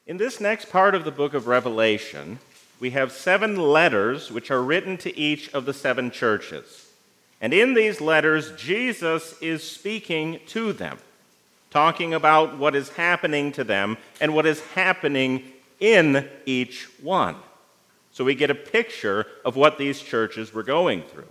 In this next part of the book of Revelation, we have 7 letters which are written to each of the 7 churches. And in these letters, Jesus is speaking to them, talking about what is happening to them and what is happening in each one. So we get a picture of what these churches were going through.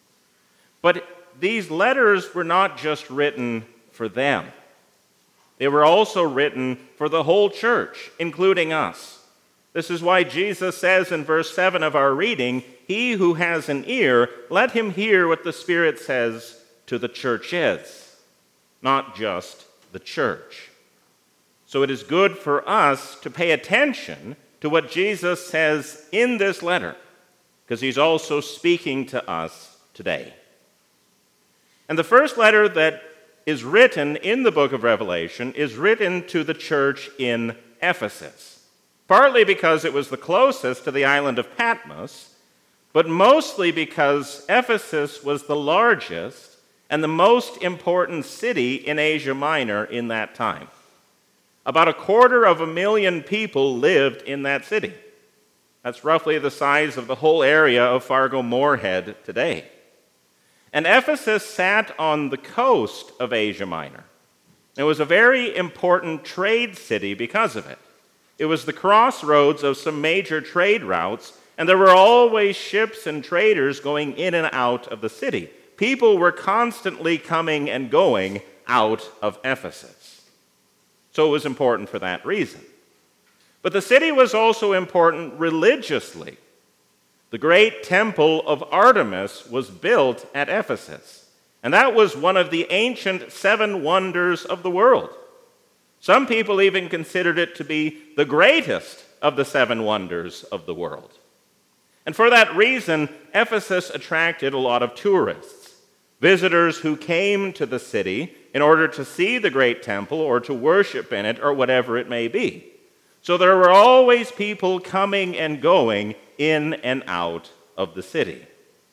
But these letters were not just written for them. They were also written for the whole church, including us. This is why Jesus says in verse 7 of our reading, "He who has an ear, let him hear what the Spirit says to the churches," not just the church. So it is good for us to pay attention to what Jesus says in this letter, because he's also speaking to us today. And the first letter that is written in the book of Revelation is written to the church in Ephesus, partly because it was the closest to the island of Patmos, but mostly because Ephesus was the largest and the most important city in Asia Minor in that time. About 250,000 people lived in that city. That's roughly the size of the whole area of Fargo-Moorhead today. And Ephesus sat on the coast of Asia Minor. It was a very important trade city because of it. It was the crossroads of some major trade routes, and there were always ships and traders going in and out of the city. People were constantly coming and going out of Ephesus. So it was important for that reason. But the city was also important religiously. The great temple of Artemis was built at Ephesus, and that was one of the ancient 7 wonders of the world. Some people even considered it to be the greatest of the 7 wonders of the world. And for that reason, Ephesus attracted a lot of tourists, visitors who came to the city in order to see the great temple or to worship in it or whatever it may be. So there were always people coming and going in and out of the city.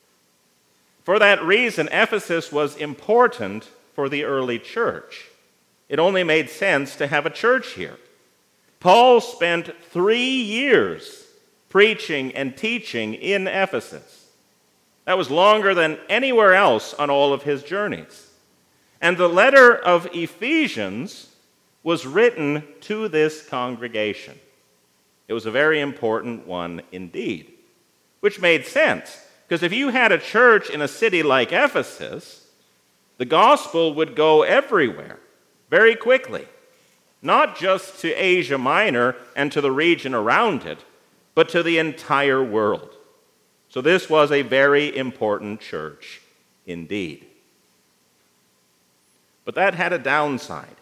For that reason, Ephesus was important for the early church. It only made sense to have a church here. Paul spent 3 years preaching and teaching in Ephesus. That was longer than anywhere else on all of his journeys. And the letter of Ephesians was written to this congregation. It was a very important one indeed, which made sense, because if you had a church in a city like Ephesus, the gospel would go everywhere very quickly, not just to Asia Minor and to the region around it, but to the entire world. So this was a very important church indeed. But that had a downside.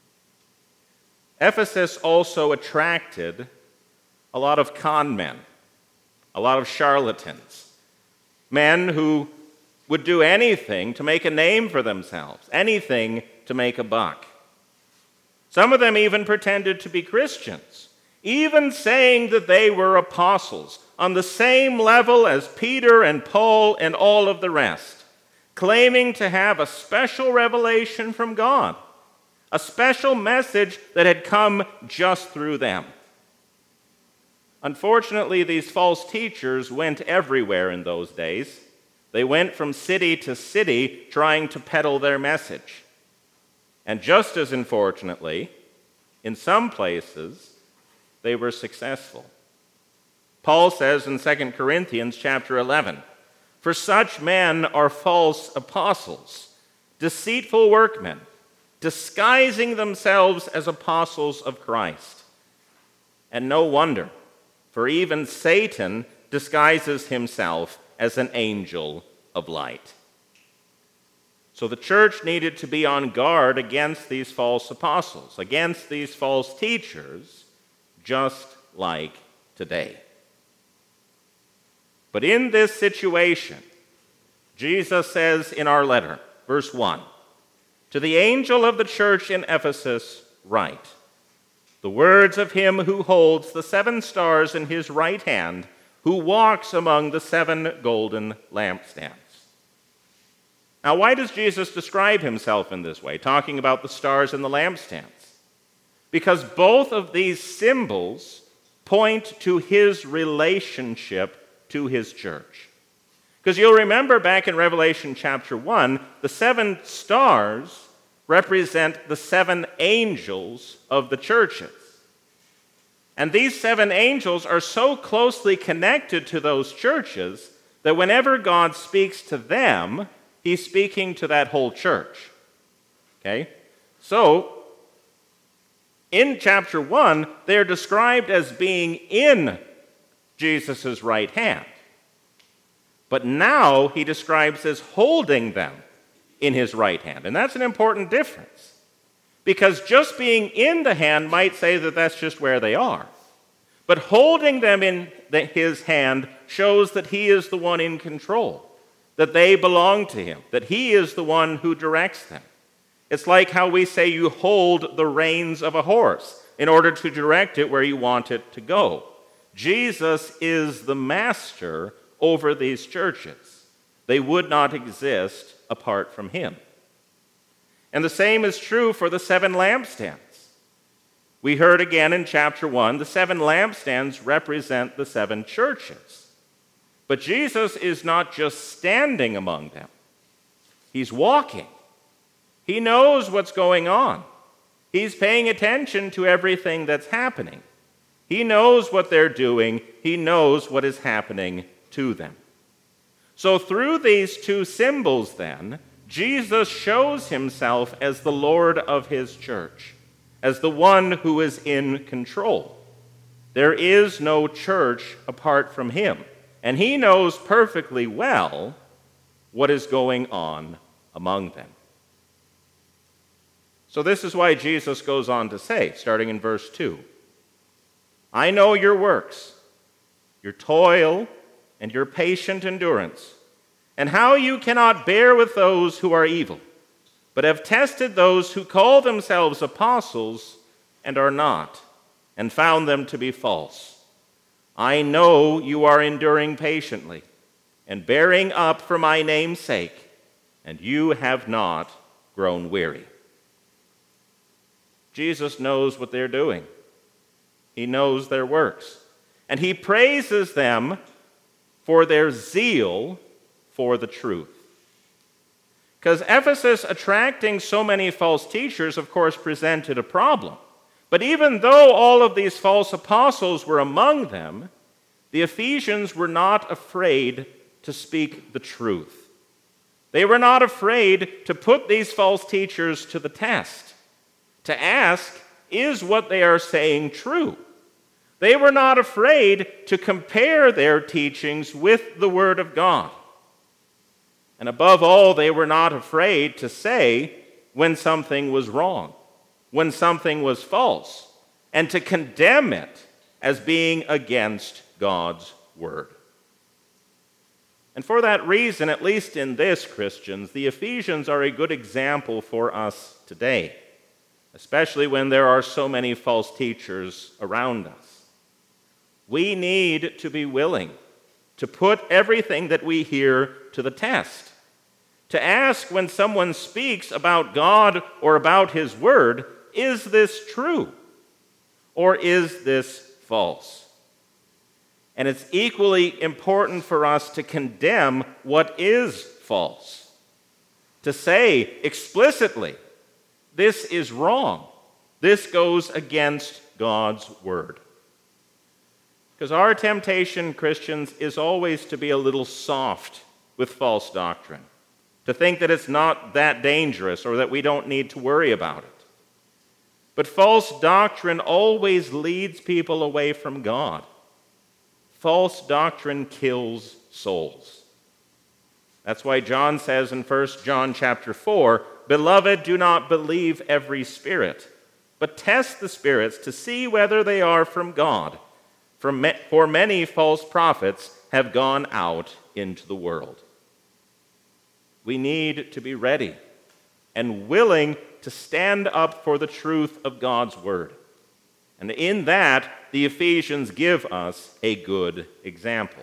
Ephesus also attracted a lot of con men, a lot of charlatans, men who would do anything to make a name for themselves, anything to make a buck. Some of them even pretended to be Christians, even saying that they were apostles on the same level as Peter and Paul and all of the rest, claiming to have a special revelation from God, a special message that had come just through them. Unfortunately, these false teachers went everywhere in those days. They went from city to city trying to peddle their message. And just as unfortunately, in some places, they were successful. Paul says in 2 Corinthians chapter 11, "For such men are false apostles, deceitful workmen, disguising themselves as apostles of Christ. And no wonder, for even Satan disguises himself as an angel of light." So the church needed to be on guard against these false apostles, against these false teachers, just like today. But in this situation, Jesus says in our letter, verse 1, "To the angel of the church in Ephesus write, the words of him who holds the 7 stars in his right hand, who walks among the 7 golden lampstands." Now, why does Jesus describe himself in this way, talking about the stars and the lampstands? because both of these symbols point to his relationship to his church. Because you'll remember back in Revelation chapter 1, the 7 stars represent the 7 angels of the churches. And these 7 angels are so closely connected to those churches that whenever God speaks to them, he's speaking to that whole church. Okay? So, in chapter 1, they're described as being in Jesus' right hand. But now he describes as holding them in his right hand. And that's an important difference. Because just being in the hand might say that that's just where they are. But holding them in his hand shows that he is the one in control, that they belong to him, that he is the one who directs them. It's like how we say you hold the reins of a horse in order to direct it where you want it to go. Jesus is the master over these churches. They would not exist apart from him. And the same is true for the 7 lampstands. We heard again in chapter 1, the 7 lampstands represent the 7 churches. But Jesus is not just standing among them. He's walking. He knows what's going on. He's paying attention to everything that's happening. He knows what they're doing. He knows what is happening to them. So through these 2 symbols then, Jesus shows himself as the Lord of his church, as the one who is in control. There is no church apart from him, and he knows perfectly well what is going on among them. So this is why Jesus goes on to say, starting in verse 2, I know your works, your toil, and your patient endurance, and how you cannot bear with those who are evil, but have tested those who call themselves apostles and are not, and found them to be false. I know you are enduring patiently and bearing up for my name's sake, and you have not grown weary. Jesus knows what they're doing. He knows their works. And he praises them for their zeal for the truth. Because Ephesus attracting so many false teachers, of course, presented a problem. But even though all of these false apostles were among them, the Ephesians were not afraid to speak the truth. They were not afraid to put these false teachers to the test, to ask, is what they are saying true? They were not afraid to compare their teachings with the Word of God. And above all, they were not afraid to say when something was wrong, when something was false, and to condemn it as being against God's Word. And for that reason, at least in this, Christians, the Ephesians are a good example for us today, especially when there are so many false teachers around us. We need to be willing to put everything that we hear to the test, to ask when someone speaks about God or about His Word, is this true or is this false? And it's equally important for us to condemn what is false, to say explicitly, this is wrong, this goes against God's Word. Because our temptation, Christians, is always to be a little soft with false doctrine, to think that it's not that dangerous or that we don't need to worry about it. But false doctrine always leads people away from God. False doctrine kills souls. That's why John says in 1 John chapter 4, Beloved, do not believe every spirit, but test the spirits to see whether they are from God. For many false prophets have gone out into the world. We need to be ready and willing to stand up for the truth of God's Word. And in that, the Ephesians give us a good example.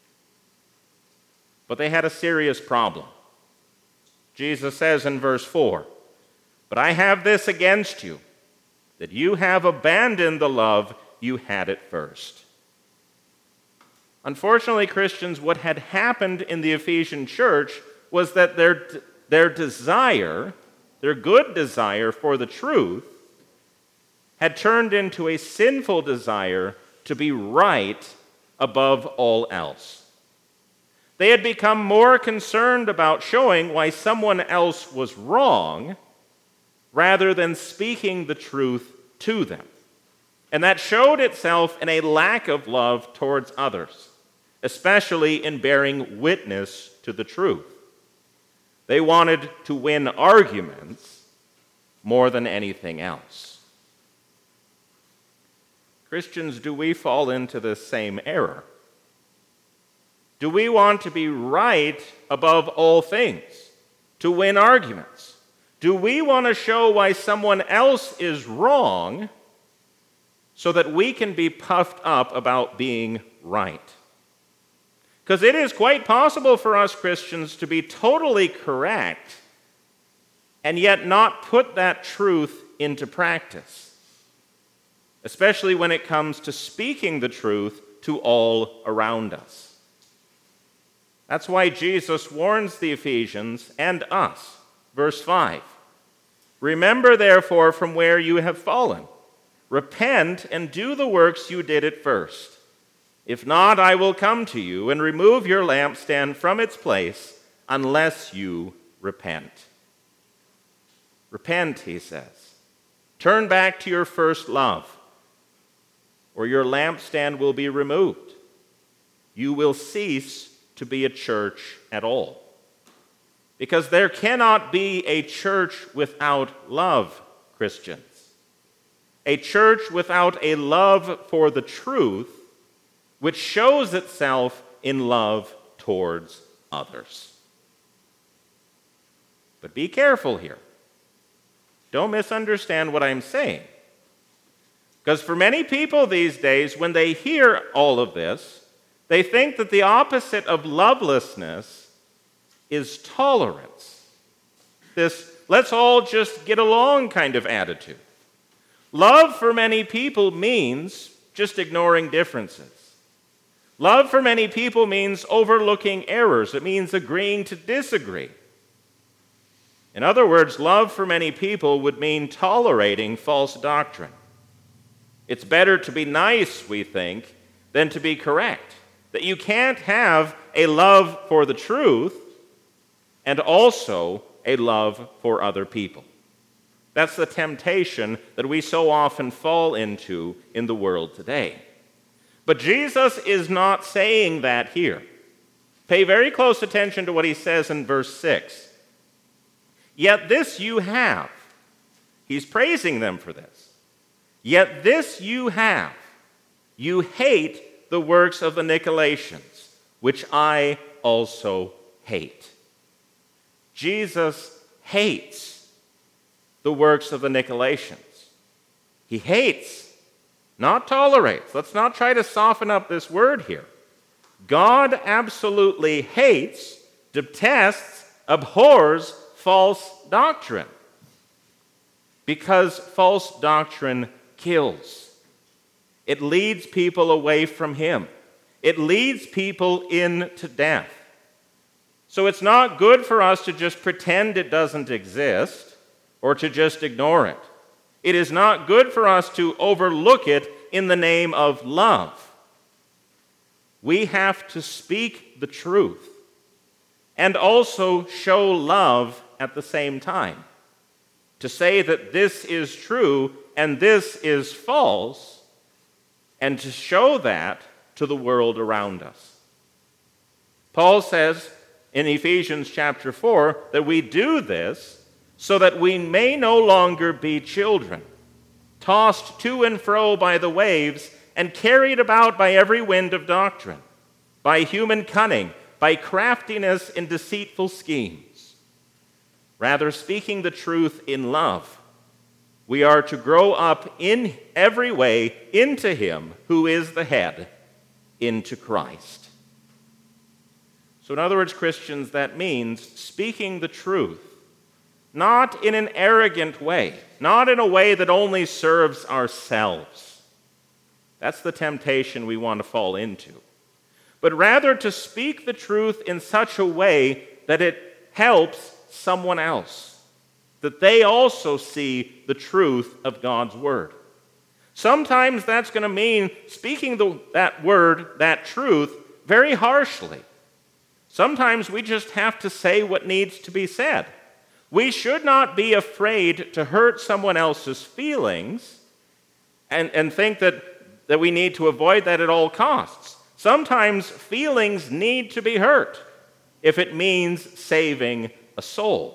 But they had a serious problem. Jesus says in verse 4, But I have this against you, that you have abandoned the love you had at first. Unfortunately, Christians, what had happened in the Ephesian church was that their desire, their good desire for the truth, had turned into a sinful desire to be right above all else. They had become more concerned about showing why someone else was wrong rather than speaking the truth to them. And that showed itself in a lack of love towards others, especially in bearing witness to the truth. They wanted to win arguments more than anything else. Christians, do we fall into this same error? Do we want to be right above all things, to win arguments? Do we want to show why someone else is wrong so that we can be puffed up about being right? Because it is quite possible for us Christians to be totally correct and yet not put that truth into practice, especially when it comes to speaking the truth to all around us. That's why Jesus warns the Ephesians and us. Verse 5, "Remember therefore from where you have fallen. Repent and do the works you did at first. If not, I will come to you and remove your lampstand from its place unless you repent." Repent, he says. Turn back to your first love, or your lampstand will be removed. You will cease to be a church at all. Because there cannot be a church without love, Christians. A church without a love for the truth, which shows itself in love towards others. But be careful here. Don't misunderstand what I'm saying. Because for many people these days, when they hear all of this, they think that the opposite of lovelessness is tolerance. This let's all just get along kind of attitude. Love for many people means just ignoring differences. Love for many people means overlooking errors. It means agreeing to disagree. In other words, love for many people would mean tolerating false doctrine. It's better to be nice, we think, than to be correct. That you can't have a love for the truth and also a love for other people. That's the temptation that we so often fall into in the world today. But Jesus is not saying that here. Pay very close attention to what he says in verse 6. Yet this you have. He's praising them for this. Yet this you have. You hate the works of the Nicolaitans, which I also hate. Jesus hates the works of the Nicolaitans. He hates, not tolerates. Let's not try to soften up this word here. God absolutely hates, detests, abhors false doctrine. Because false doctrine kills. It leads people away from him. It leads people into death. So it's not good for us to just pretend it doesn't exist or to just ignore it. It is not good for us to overlook it in the name of love. We have to speak the truth and also show love at the same time. To say that this is true and this is false, and to show that to the world around us. Paul says in Ephesians chapter 4 that we do this so that we may no longer be children, tossed to and fro by the waves and carried about by every wind of doctrine, by human cunning, by craftiness in deceitful schemes. Rather, speaking the truth in love, we are to grow up in every way into him who is the head, into Christ. So in other words, Christians, that means speaking the truth not in an arrogant way, not in a way that only serves ourselves. That's the temptation we want to fall into. But rather to speak the truth in such a way that it helps someone else, that they also see the truth of God's word. Sometimes that's going to mean speaking that word, that truth, very harshly. Sometimes we just have to say what needs to be said. We should not be afraid to hurt someone else's feelings and think that we need to avoid that at all costs. Sometimes feelings need to be hurt if it means saving a soul.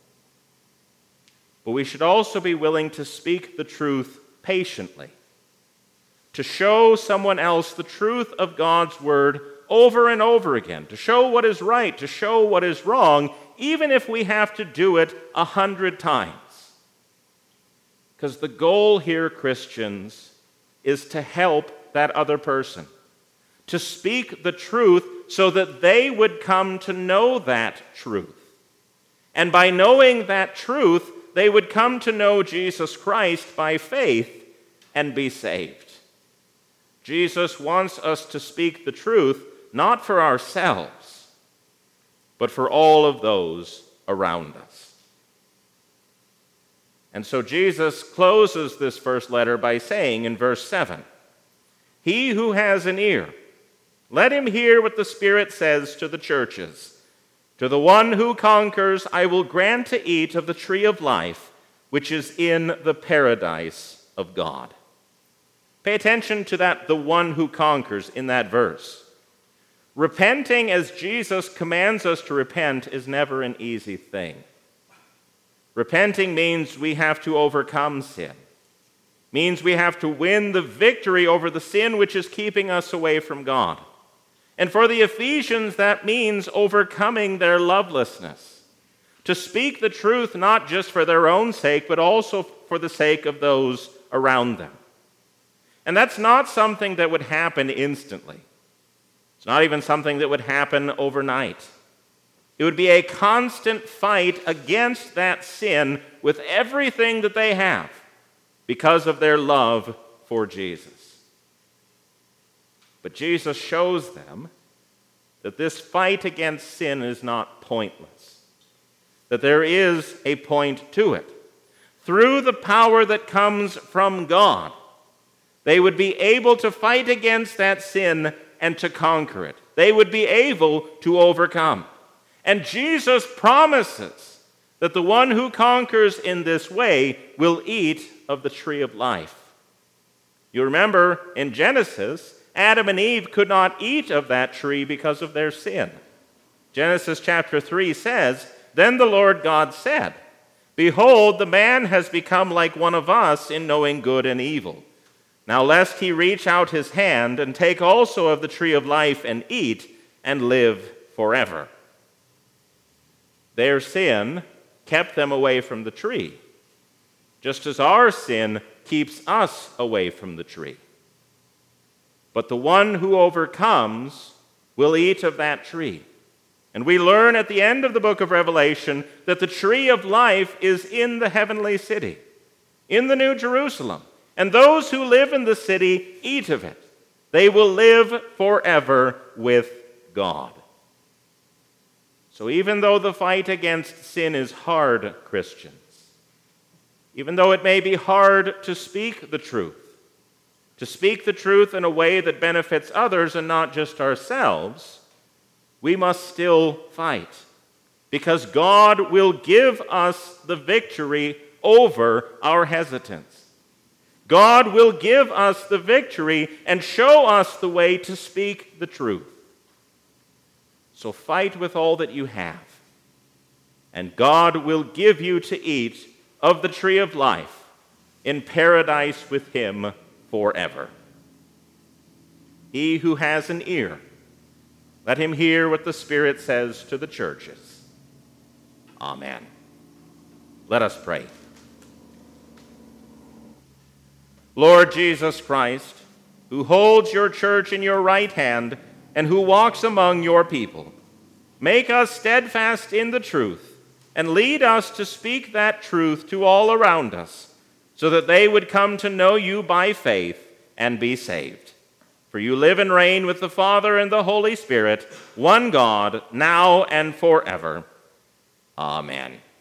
But we should also be willing to speak the truth patiently, to show someone else the truth of God's word over and over again, to show what is right, to show what is wrong, even if we have to do it 100 times. Because the goal here, Christians, is to help that other person, to speak the truth so that they would come to know that truth. And by knowing that truth, they would come to know Jesus Christ by faith and be saved. Jesus wants us to speak the truth, not for ourselves, but for all of those around us. And so Jesus closes this first letter by saying in verse 7, "He who has an ear, let him hear what the Spirit says to the churches. To the one who conquers, I will grant to eat of the tree of life, which is in the paradise of God." Pay attention to that, the one who conquers, in that verse. Repenting as Jesus commands us to repent is never an easy thing. Repenting means we have to overcome sin. Means we have to win the victory over the sin which is keeping us away from God. And for the Ephesians, that means overcoming their lovelessness. To speak the truth not just for their own sake, but also for the sake of those around them. And that's not something that would happen instantly. It's not even something that would happen overnight. It would be a constant fight against that sin with everything that they have because of their love for Jesus. But Jesus shows them that this fight against sin is not pointless, that there is a point to it. Through the power that comes from God, they would be able to fight against that sin and to conquer it. They would be able to overcome. And Jesus promises that the one who conquers in this way will eat of the tree of life. You remember in Genesis, Adam and Eve could not eat of that tree because of their sin. Genesis chapter 3 says, "Then the Lord God said, 'Behold, the man has become like one of us in knowing good and evil. Now lest he reach out his hand and take also of the tree of life and eat and live forever.'" Their sin kept them away from the tree, just as our sin keeps us away from the tree. But the one who overcomes will eat of that tree. And we learn at the end of the book of Revelation that the tree of life is in the heavenly city, in the New Jerusalem. And those who live in the city eat of it. They will live forever with God. So even though the fight against sin is hard, Christians, even though it may be hard to speak the truth in a way that benefits others and not just ourselves, we must still fight, because God will give us the victory over our hesitance. God will give us the victory and show us the way to speak the truth. So fight with all that you have, and God will give you to eat of the tree of life in paradise with him forever. He who has an ear, let him hear what the Spirit says to the churches. Amen. Let us pray. Lord Jesus Christ, who holds your church in your right hand and who walks among your people, make us steadfast in the truth and lead us to speak that truth to all around us, so that they would come to know you by faith and be saved. For you live and reign with the Father and the Holy Spirit, one God, now and forever. Amen.